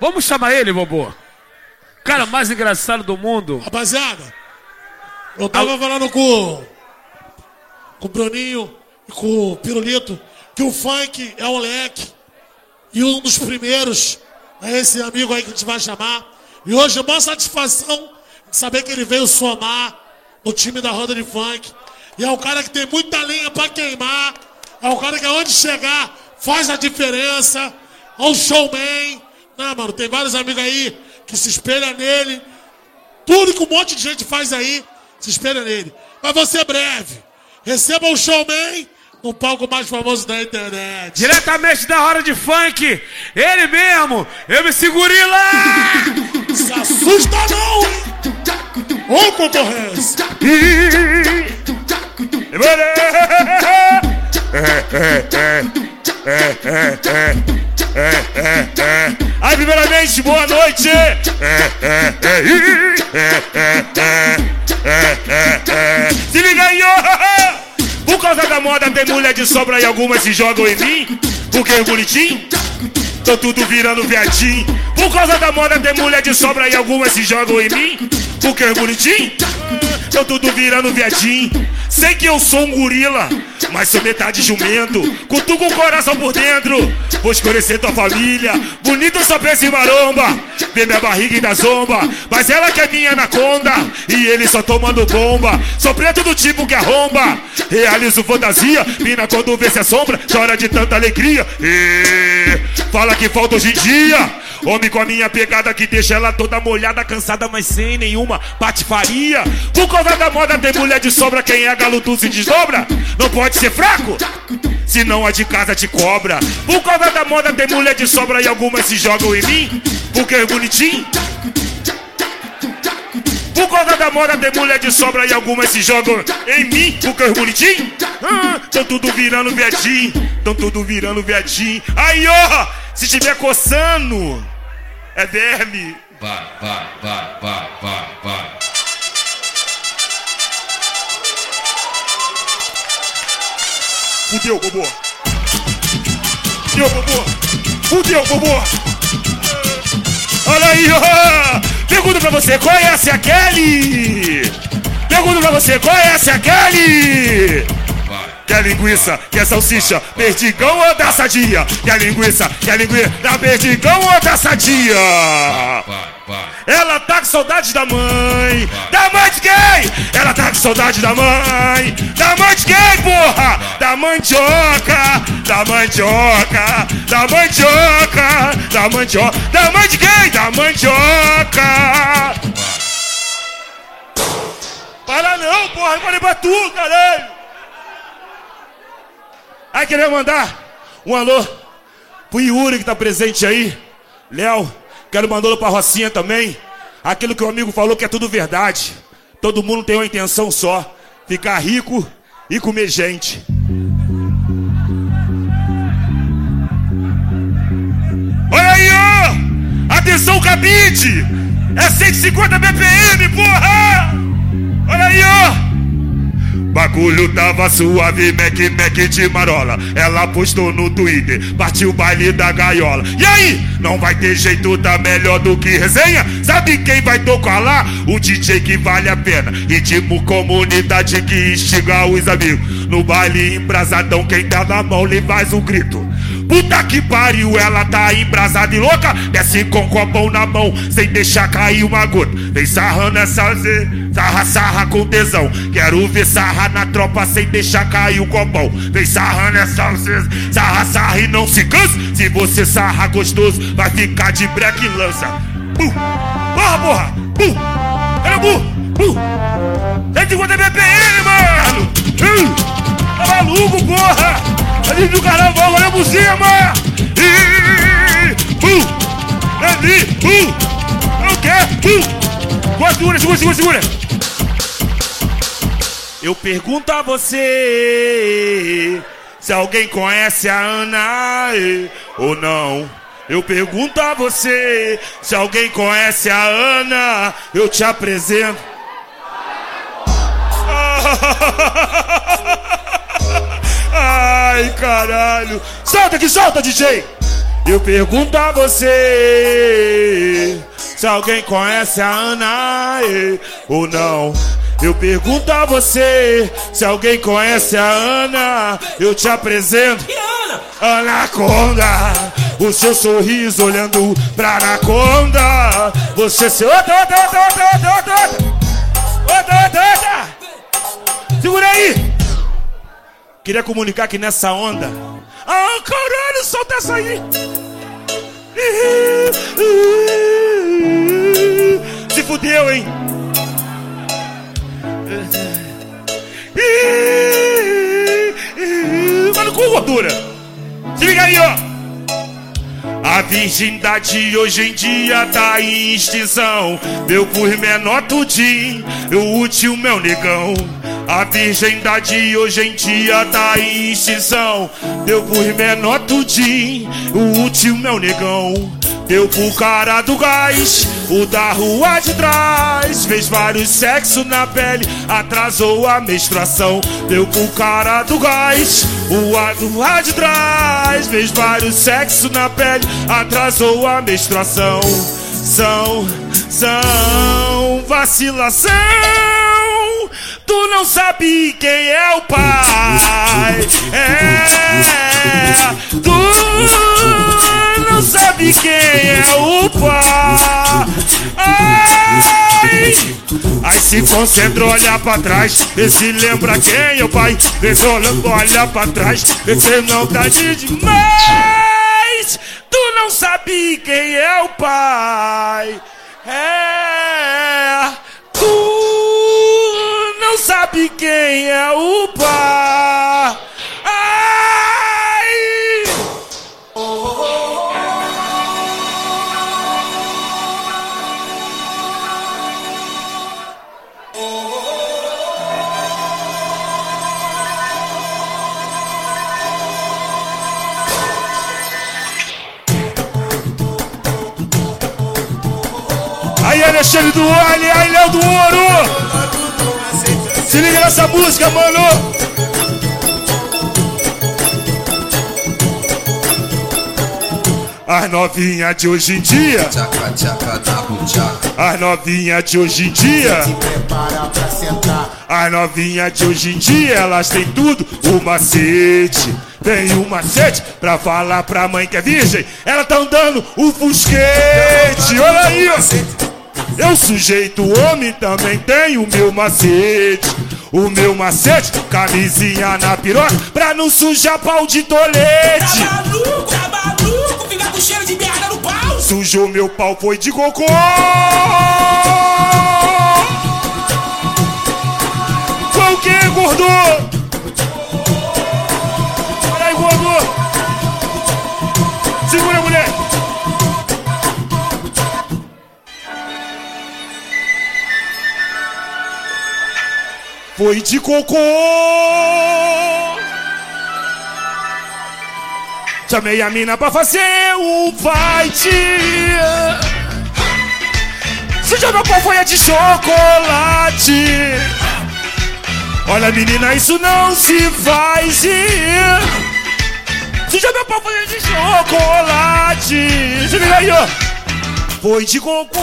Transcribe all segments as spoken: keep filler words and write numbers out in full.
Vamos chamar ele, Bobô. Cara mais engraçado do mundo. Rapaziada, eu tava Al... falando com, com o Bruninho e com o Pirulito que o funk é o leque. E um dos primeiros é esse amigo aí que a gente vai chamar. E hoje é uma satisfação de saber que ele veio somar no time da roda de funk. E é um cara que tem muita lenha pra queimar. É um cara que aonde chegar faz a diferença. É um showman. Não, mano, tem vários amigos aí que se espelham nele. Tudo que um monte de gente faz aí se espelha nele. Mas vai ser breve. Receba um showman no palco mais famoso da internet. Diretamente da hora de funk, ele mesmo, eu me segurei lá. Se assusta não, hein? Ô concorrência. Aí, primeiramente, boa noite. Se liga aí, ó. Por causa da moda tem mulher de sobra e algumas se jogam em mim. Porque é bonitinho, tô tudo virando viadinho. Por causa da moda tem mulher de sobra e algumas se jogam em mim. Porque é bonitinho, tô tudo virando viadinho. Sei que eu sou um gorila, mas sou metade jumento. Cutuco o coração por dentro, vou escurecer tua família. Bonito só pensa em maromba, vê minha barriga e dá zomba. Mas ela que é minha anaconda, e ele só tomando bomba. Sou preto do tipo que arromba, realizo fantasia. Mina quando vê se assombra, chora de tanta alegria. E fala que falta hoje em dia. Homem com a minha pegada que deixa ela toda molhada, cansada, mas sem nenhuma patifaria. Por causa da moda tem mulher de sobra, quem é galo tu se desdobra. Não pode ser fraco, senão a de casa te cobra. Por causa da moda tem mulher de sobra e algumas se jogam em mim. Porque é bonitinho. Por causa da moda tem mulher de sobra e algumas se jogam em mim. Porque é bonitinho. Ah, tão tudo virando viadinho, tão tudo virando viadinho. Aí ó, se tiver coçando, é verme. Vai, vai, vai, vai, vai, vai. Fudeu, Bobô. Fudeu, Bobô. Fudeu, Bobô. Olha aí, ó. Pergunto pra você, conhece a Kelly? Pergunto pra você, conhece a Kelly? Quer linguiça, quer salsicha, perdigão ou da sadia? Quer linguiça, quer linguiça, da perdigão ou da sadia? Ela tá com saudade da mãe, da mãe de quem? Ela tá com saudade da mãe, da mãe de quem, porra? Da mandioca, da mandioca, da mandioca, da mandioca, da mãe de quem? Da mandioca. Para não, porra, eu falei pra tu, caralho. Aí queria mandar um alô pro Yuri que tá presente aí. Léo, quero mandar pra Rocinha também. Aquilo que o amigo falou que é tudo verdade. Todo mundo tem uma intenção só: ficar rico e comer gente. Olha aí, ó! Atenção, cabide! É cento e cinquenta B P M, porra! Olha aí, ó! Bagulho tava suave, Mac Mac de marola. Ela postou no Twitter, partiu o baile da gaiola. E aí, não vai ter jeito, tá melhor do que resenha? Sabe quem vai tocar lá? O D J que vale a pena. Ritmo comunidade que instiga os amigos. No baile embrasadão, quem tá na mão lhe faz um grito. Puta que pariu, ela tá embrasada e louca. Desce com o copão na mão, sem deixar cair uma gota. Vem sarrando essa Z, sarra, sarra com tesão. Quero ver sarra na tropa sem deixar cair o copão. Vem sarrando essa Z, sarra, sarra e não se cansa. Se você sarra gostoso, vai ficar de breque e lança. Pum, porra, porra, pum, era pum, pum. cento e cinquenta B P M, mano. Hum, tá maluco, porra. Ali do carnaval, olha por cima! Ih, pum! Ali, pum! É o quê? Pum! Segura, segura, segura, segura! Eu pergunto a você se alguém conhece a Ana ou não. Eu pergunto a você se alguém conhece a Ana. Eu te apresento. Ai, caralho. Solta aqui, solta, D J. Eu pergunto a você se alguém conhece a Ana eh, ou não. Eu pergunto a você se alguém conhece a Ana. Eu te apresento Anaconda, o seu sorriso olhando pra Anaconda. Você se... Outra, outra, outra, outra, outra, outra, outra, outra, outra. Segura aí. Queria comunicar que nessa onda... Ah, caralho, solta essa aí. Se fudeu, hein? Mano, com gordura. Se liga aí, ó. A virgindade hoje em dia tá em extinção. Deu por menor tudinho, o útil meu negão. A virgindade hoje em dia tá em extinção. Deu por menor tudinho, o útil meu negão. Deu pro cara do gás, o da rua de trás. Fez vários sexos na pele, atrasou a menstruação. Deu pro cara do gás, o do lado de trás. Fez vários sexos na pele, atrasou a menstruação. São, são vacilação. Tu não sabe quem é o pai. É, tu não sabe quem é o pai. Ai, aí se concentra, olha pra trás, vê se lembra quem é o pai. Vê se olha, olha pra trás, vê se não tá de demais. Tu não sabe quem é o pai. É, tu não sabe quem é o pai. Ai, oh, oh, oh. Aí, Alexandre do Olho, aí, Léo do Ouro. Se liga nessa música, mano. As novinhas de hoje em dia, as novinhas de hoje em dia, as novinhas de hoje em dia, elas têm tudo, o macete. Tem um macete pra falar pra mãe que é virgem. Ela tá andando o fusquete. Olha aí, ó. Eu, sujeito homem, também tenho o meu macete. O meu macete, camisinha na piroca, pra não sujar pau de tolete. Tá maluco, tá maluco, fica com cheiro de merda no pau. Sujou meu pau, foi de cocô. Foi o que, gordo? Olha aí, gordo. Segura, mulher. Foi de cocô. Chamei a mina pra fazer um fight. Sujou meu pau, foi a de chocolate. Olha, menina, isso não se faz. Sujou meu pau, foi a de chocolate. Se liga aí, ó. Foi de cocô.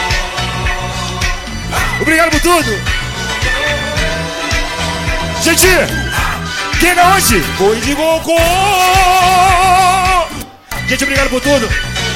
Obrigado por tudo. Gente, quem é hoje? Foi de cocô. Gente, obrigado por tudo.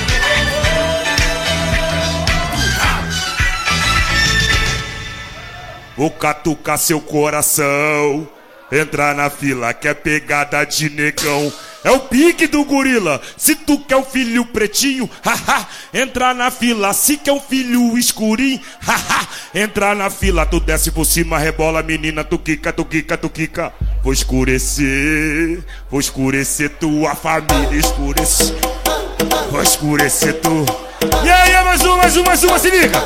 Vou catucar seu coração. Entrar na fila que é pegada de negão. É o pique do gorila. Se tu quer um filho pretinho, haha, entra na fila. Se quer um filho escurinho, haha, entra na fila. Tu desce por cima, rebola, menina, tu quica, tu quica, tu quica. Vou escurecer, vou escurecer tua família, escurecer. Vou escurecer tu. E aí, mais uma, mais uma, mais uma, se liga.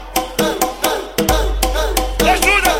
Ajuda.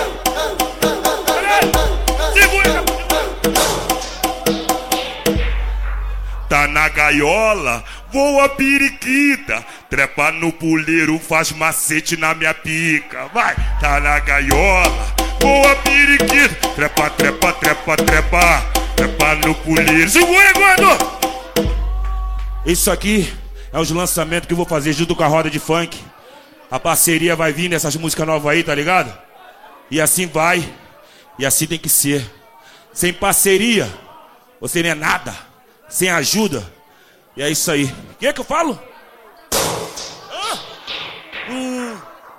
Tá na gaiola, voa periquita. Trepa no puleiro, faz macete na minha pica. Vai, tá na gaiola, voa periquita. Trepa, trepa, trepa, trepa. Trepa no puleiro. Segura, gordo. Isso aqui é os lançamentos que eu vou fazer junto com a roda de funk. A parceria vai vir nessas músicas novas aí, tá ligado? E assim vai. E assim tem que ser. Sem parceria, você não é nada. Sem ajuda. E é isso aí. O que é que eu falo? Ah. Hum.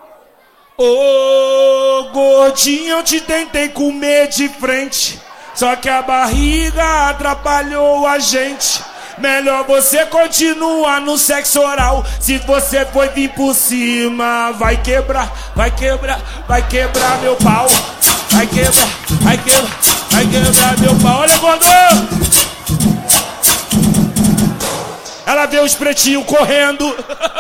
Ô, gordinho, eu te tentei comer de frente, só que a barriga atrapalhou a gente. Melhor você continuar no sexo oral. Se você foi vir por cima, vai quebrar, vai quebrar, vai quebrar meu pau. Vai quebrar, vai quebrar, vai quebrar meu pau. Olha, gordo! Ela vê os pretinhos correndo.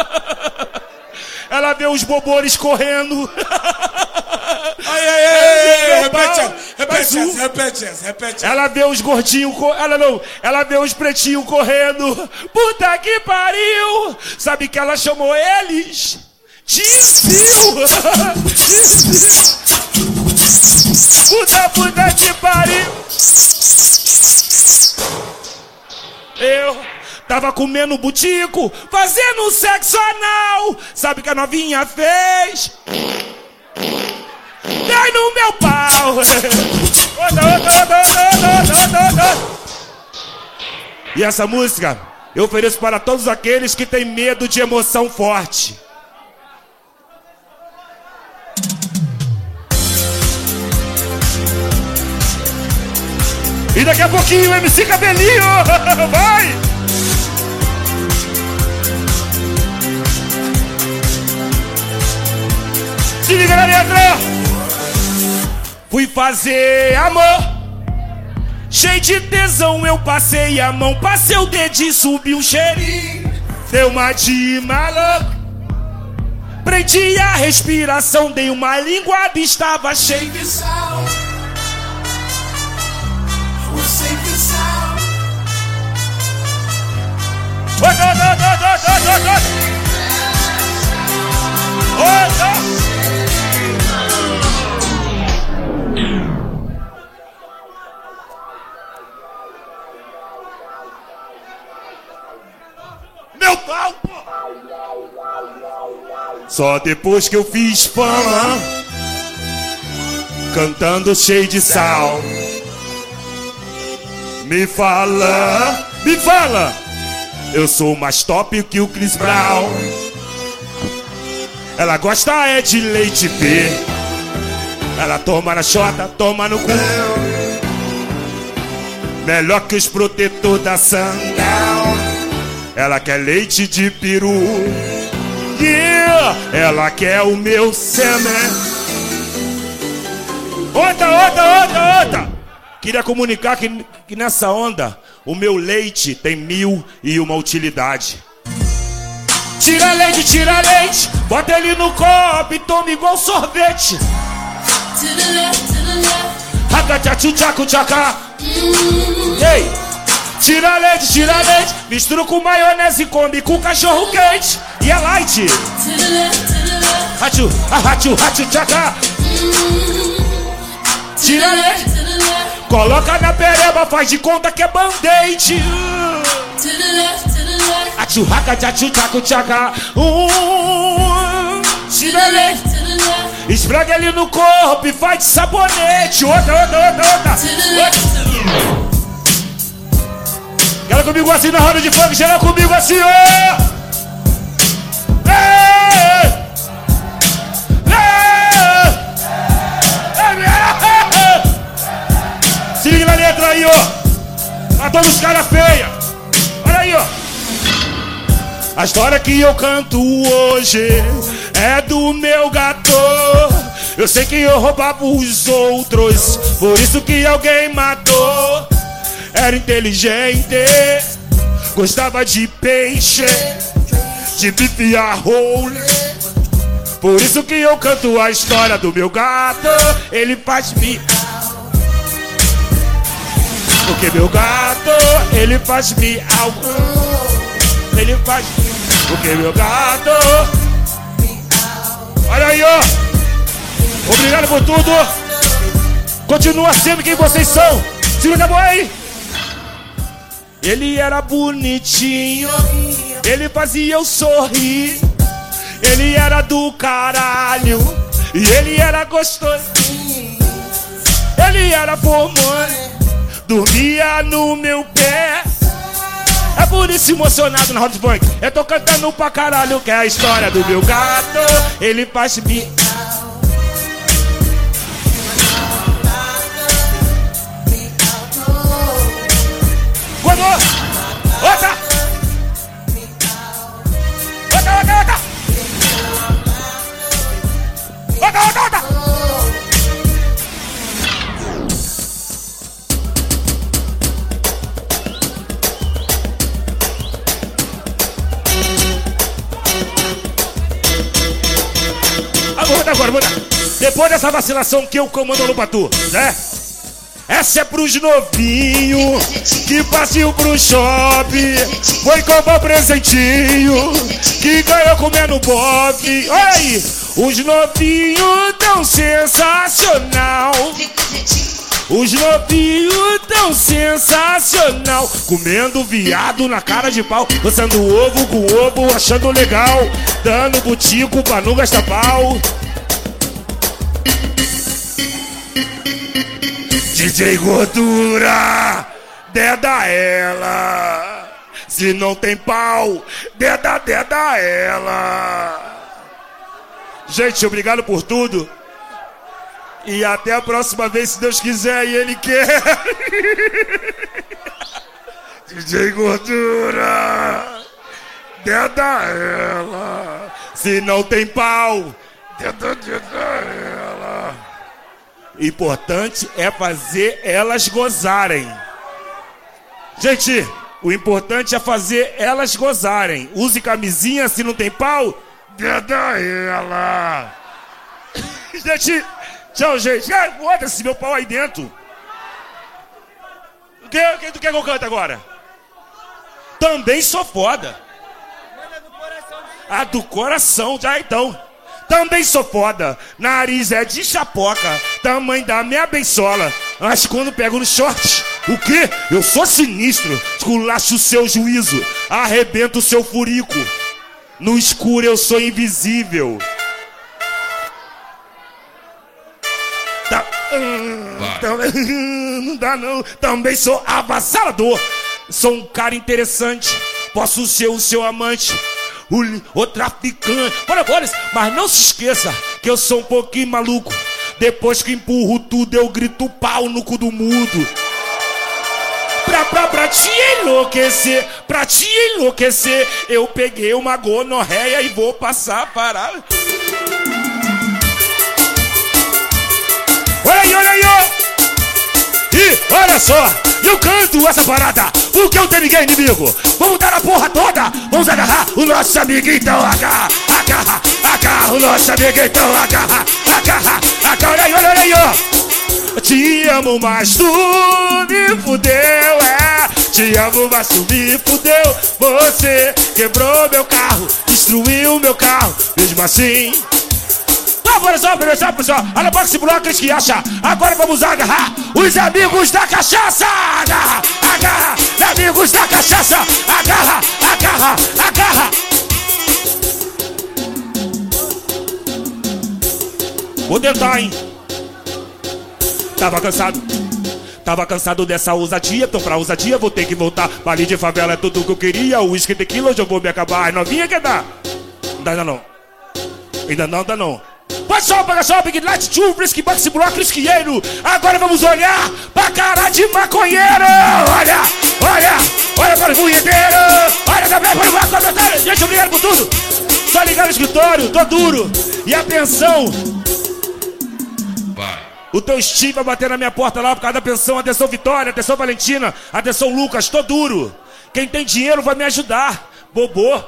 Ela vê os bobores correndo. Ai, ai, ai, repete essa, repete essa, repete essa, repete essa. Ela vê os gordinhos, co... ela não, ela vê os pretinhos correndo. Puta que pariu! Sabe que ela chamou eles de fio. Puta, puta que pariu! Eu tava comendo butico, fazendo sexo anal. Sabe que a novinha fez? Dai no meu pau. E essa música eu ofereço para todos aqueles que têm medo de emoção forte. E daqui a pouquinho o M C Cabelinho vai! Se liga na letra! Fui fazer amor, cheio de tesão, eu passei a mão, passei o dedinho, subiu um cheirinho, deu uma de maluco, prendi a respiração, dei uma linguada, estava cheio de sal. Você que sal. Oi, oi, oi, oi, oi, oi, oi, oi. Meu pau, pô! Só depois que eu fiz fama, cantando cheio de sal. Me fala, me fala, eu sou mais top que o Chris Brown. Ela gosta é de leite B. Ela toma na chota, toma no cu. Melhor que os protetor da Sandal. Ela quer leite de peru. Yeah! Ela quer o meu sêmen. Outra, outra, outra, outra. Queria comunicar que, que nessa onda o meu leite tem mil e uma utilidade. Tira leite, tira leite, bota ele no copo e toma igual sorvete. Haca-tchacu-tchacu-tchaca. Ei! Tira leite, tira leite, mistura com maionese e come com cachorro quente. E é light. Hachu, hachu, hachu, tchaca. Tira leite, coloca na pereba, faz de conta que é band-aid. Hachu, haca, tchachu, tchacu, tchaca. Tira leite, esfrega ele no corpo e faz de sabonete. Outra, outra, outra, outra, outra. Geral comigo assim na roda de funk, geral comigo assim, ó! Ei! Ei! Se liga na letra aí, ó! Matou os caras feios! Olha aí, ó! A história que eu canto hoje é do meu gato. Eu sei que eu roubava os outros, por isso que alguém matou. Era inteligente, gostava de peixe, de bife a role. Por isso que eu canto a história do meu gato. Ele faz miau, porque meu gato, ele faz miau. Ele faz, porque meu gato. Olha aí, ó. Obrigado por tudo. Continua sendo quem vocês são. Segura a boa aí. Ele era bonitinho, ele fazia eu sorrir. Ele era do caralho e ele era gostoso. Ele era formando, dormia no meu pé. É por isso emocionado na Hot Funk. Eu tô cantando pra caralho, que é a história do meu gato. Ele faz me... Quando... Outra! Outra, outra, outra! Outra, outra, outra! Agora, agora, vou dar. Depois dessa vacilação que eu comando pra tu, né? Essa é pros novinhos que passeio pro shopping, foi comprar presentinho, que ganhou comendo bofe. Olha aí, os novinhos tão sensacional. Os novinhos tão sensacional, comendo viado na cara de pau, lançando ovo com ovo, achando legal, dando butico pra não gastar pau. D J Gordura, deda ela. Se não tem pau, deda, deda ela. Gente, obrigado por tudo. E até a próxima vez, se Deus quiser e Ele quer. D J Gordura, deda ela. Se não tem pau, deda, deda ela. Importante é fazer elas gozarem. Gente, o importante é fazer elas gozarem. Use camisinha, se não tem pau, deda ela. Gente, tchau, gente. Foda-se meu pau aí dentro. Quem, quem tu quer que eu cante agora? Também sou foda. Ah, do coração, já então. Também sou foda, nariz é de chapoca, tamanho da minha bençola. Mas quando pego no short, o quê? Eu sou sinistro, esculacho o seu juízo, arrebento o seu furico. No escuro eu sou invisível. Tá, hum, tá, não dá não, também sou avassalador. Sou um cara interessante, posso ser o seu amante. O, o traficante, olha, olha, mas não se esqueça que eu sou um pouquinho maluco. Depois que empurro tudo, eu grito pau no cu do mudo. Pra, pra, pra te enlouquecer, pra te enlouquecer, eu peguei uma gonorreia e vou passar para... Olha aí, olha aí, ó! E olha só, eu canto essa parada porque eu tenho ninguém inimigo. Vamos dar a porra toda, vamos agarrar o nosso amigo, então agarra, agarra, agarra o nosso amigo, então agarra, agarra, agarra. Olha aí, olha aí, ó. Te amo, mas tu me fudeu, é. Te amo, mas tu me fudeu. Você quebrou meu carro, destruiu meu carro, mesmo assim. Olha só, olha só, pessoal, olha para esse bloco que acha. Agora vamos agarrar os amigos da cachaça. Agarra, agarra, amigos da cachaça. Agarra, agarra, agarra. Vou tentar, hein. Tava cansado. Tava cansado dessa ousadia, então pra ousadia vou ter que voltar. Baile de favela é tudo que eu queria. O uísque tequila hoje eu vou me acabar. Novinha quer dar? Não dá ainda não. Ainda não, dá não. Pode só, paga só, Big Light, Tio, Brisky, Baxi, Bloco, Esquieiro. Agora vamos olhar pra cara de maconheiro. Olha, olha, olha para o punheteiro. Olha também para o maconheiro. Gente, obrigado por tudo. Só ligar no escritório, tô duro. E atenção, Vai. o teu Steve vai bater na minha porta lá por causa da pensão. Atenção, Vitória, atenção, Valentina. Atenção, Lucas, tô duro. Quem tem dinheiro vai me ajudar. Bobô.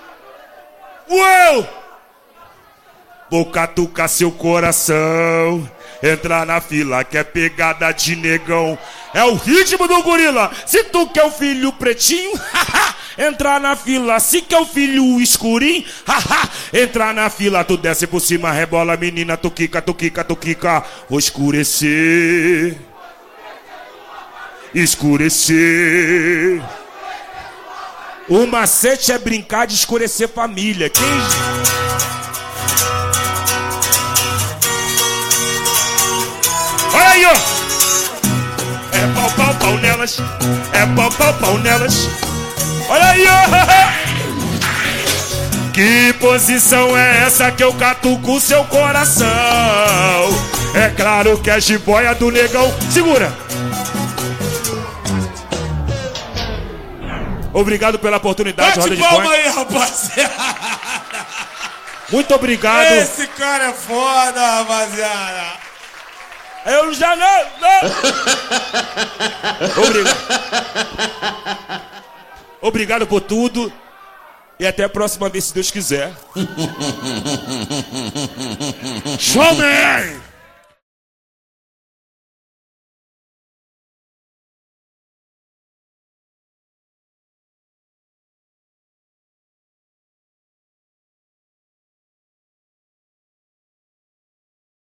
Uou! Vou catucar seu coração, entrar na fila que é pegada de negão. É o ritmo do gorila. Se tu quer o filho pretinho, haha, entrar na fila. Se quer o filho escurinho, haha, entrar na fila. Tu desce por cima, rebola, menina, tu quica, tu quica, tu quica. Vou escurecer, escurecer. O macete é brincar de escurecer família. Quem... Olha aí, ó. É pau, pau, pau nelas. É pau, pau, pau nelas. Olha aí, ó. Que posição é essa que eu catuco seu coração? É claro que é jiboia do negão. Segura. Obrigado pela oportunidade, roda de palma point. aí, rapaziada. Muito obrigado. Esse cara é foda, rapaziada. Eu já não... não. Obrigado. Obrigado por tudo. E até a próxima vez, se Deus quiser. Showman!